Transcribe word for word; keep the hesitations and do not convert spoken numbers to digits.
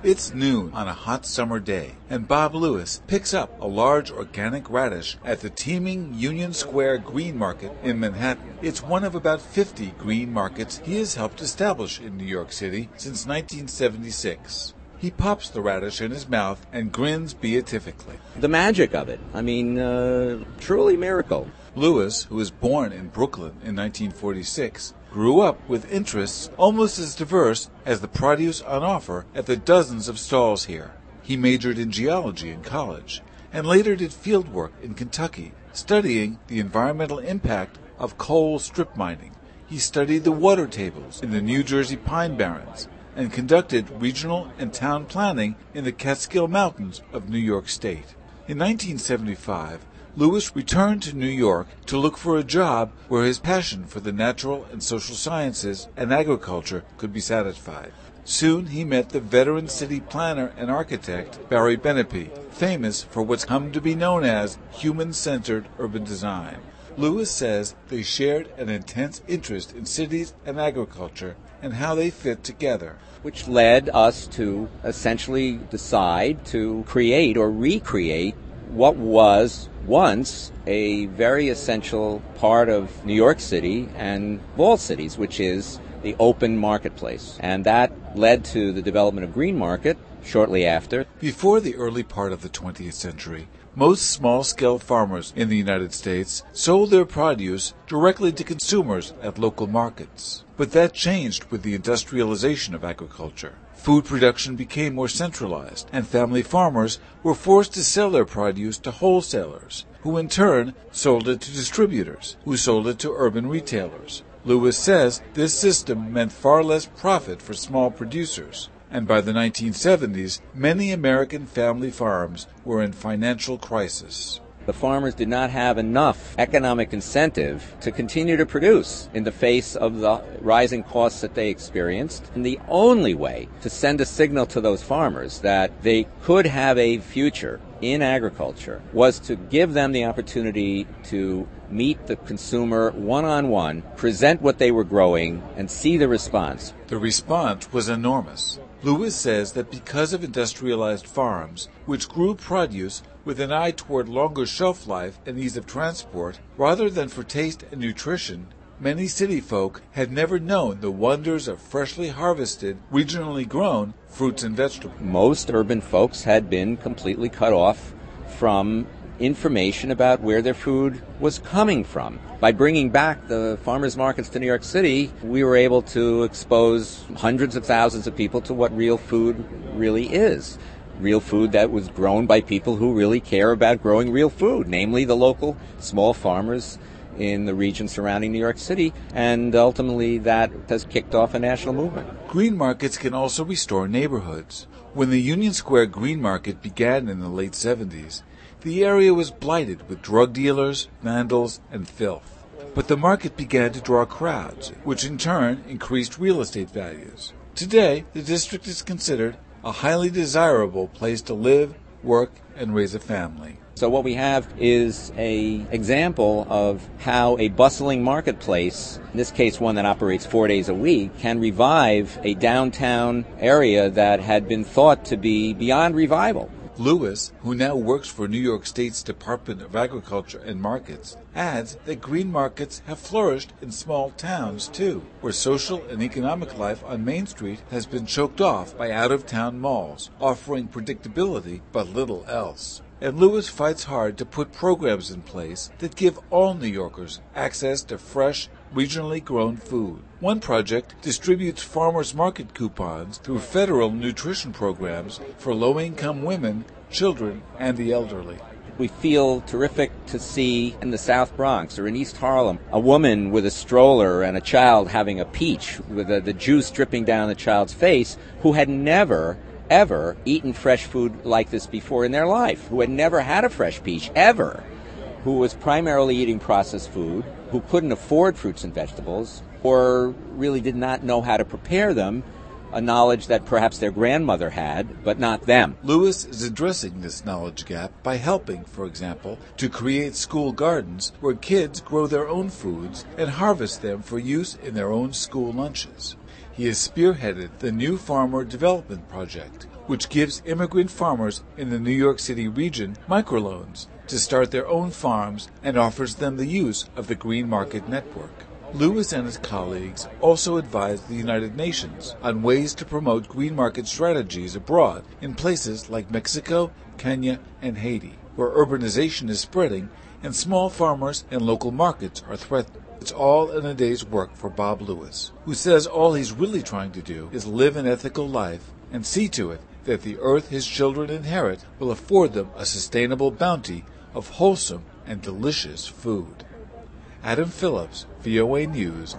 It's noon on a hot summer day, and Bob Lewis picks up a large organic radish at the teeming Union Square Green Market in Manhattan. It's one of about fifty green markets he has helped establish in New York City since nineteen seventy-six. He pops the radish in his mouth and grins beatifically. The magic of it. I mean, uh, truly miracle. Lewis, who was born in Brooklyn in nineteen forty-six, grew up with interests almost as diverse as the produce on offer at the dozens of stalls here. He majored in geology in college and later did field work in Kentucky, studying the environmental impact of coal strip mining. He studied the water tables in the New Jersey Pine Barrens and conducted regional and town planning in the Catskill Mountains of New York State. In nineteen seventy-five, Lewis returned to New York to look for a job where his passion for the natural and social sciences and agriculture could be satisfied. Soon he met the veteran city planner and architect Barry Benepe, famous for what's come to be known as human-centered urban design. Lewis says they shared an intense interest in cities and agriculture and how they fit together, which led us to essentially decide to create or recreate what was once a very essential part of New York City and all cities, which is the open marketplace. And that led to the development of Green Market shortly after. Before the early part of the twentieth century, most small-scale farmers in the United States sold their produce directly to consumers at local markets. But that changed with the industrialization of agriculture. Food production became more centralized, and family farmers were forced to sell their produce to wholesalers, who in turn sold it to distributors, who sold it to urban retailers. Lewis says this system meant far less profit for small producers, and by the nineteen seventies, many American family farms were in financial crisis. The farmers did not have enough economic incentive to continue to produce in the face of the rising costs that they experienced. And the only way to send a signal to those farmers that they could have a future in agriculture was to give them the opportunity to meet the consumer one-on-one, present what they were growing, and see the response. The response was enormous. Lewis says that because of industrialized farms, which grew produce with an eye toward longer shelf life and ease of transport, rather than for taste and nutrition, many city folk had never known the wonders of freshly harvested, regionally grown fruits and vegetables. Most urban folks had been completely cut off from information about where their food was coming from. By bringing back the farmers markets to New York City, we were able to expose hundreds of thousands of people to what real food really is. Real food that was grown by people who really care about growing real food, namely the local small farmers in the region surrounding New York City, and ultimately that has kicked off a national movement. Green markets can also restore neighborhoods. When the Union Square Green Market began in the late seventies, the area was blighted with drug dealers, vandals, and filth. But the market began to draw crowds, which in turn increased real estate values. Today, the district is considered a highly desirable place to live, work, and raise a family. So what we have is a example of how a bustling marketplace, in this case one that operates four days a week, can revive a downtown area that had been thought to be beyond revival. Lewis, who now works for New York State's Department of Agriculture and Markets, adds that green markets have flourished in small towns, too, where social and economic life on Main Street has been choked off by out-of-town malls, offering predictability but little else. And Lewis fights hard to put programs in place that give all New Yorkers access to fresh, regionally grown food. One project distributes farmers market coupons through federal nutrition programs for low-income women, children, and the elderly. We feel terrific to see in the South Bronx or in East Harlem a woman with a stroller and a child having a peach with the, the juice dripping down the child's face who had never ever eaten fresh food like this before in their life, who had never had a fresh peach, ever, who was primarily eating processed food, who couldn't afford fruits and vegetables, or really did not know how to prepare them, a knowledge that perhaps their grandmother had, but not them. Lewis is addressing this knowledge gap by helping, for example, to create school gardens where kids grow their own foods and harvest them for use in their own school lunches. He has spearheaded the New Farmer Development Project, which gives immigrant farmers in the New York City region microloans to start their own farms and offers them the use of the Green Market Network. Lewis and his colleagues also advised the United Nations on ways to promote green market strategies abroad in places like Mexico, Kenya, and Haiti, where urbanization is spreading and small farmers and local markets are threatened. It's all in a day's work for Bob Lewis, who says all he's really trying to do is live an ethical life and see to it that the earth his children inherit will afford them a sustainable bounty of wholesome and delicious food. Adam Phillips, V O A News,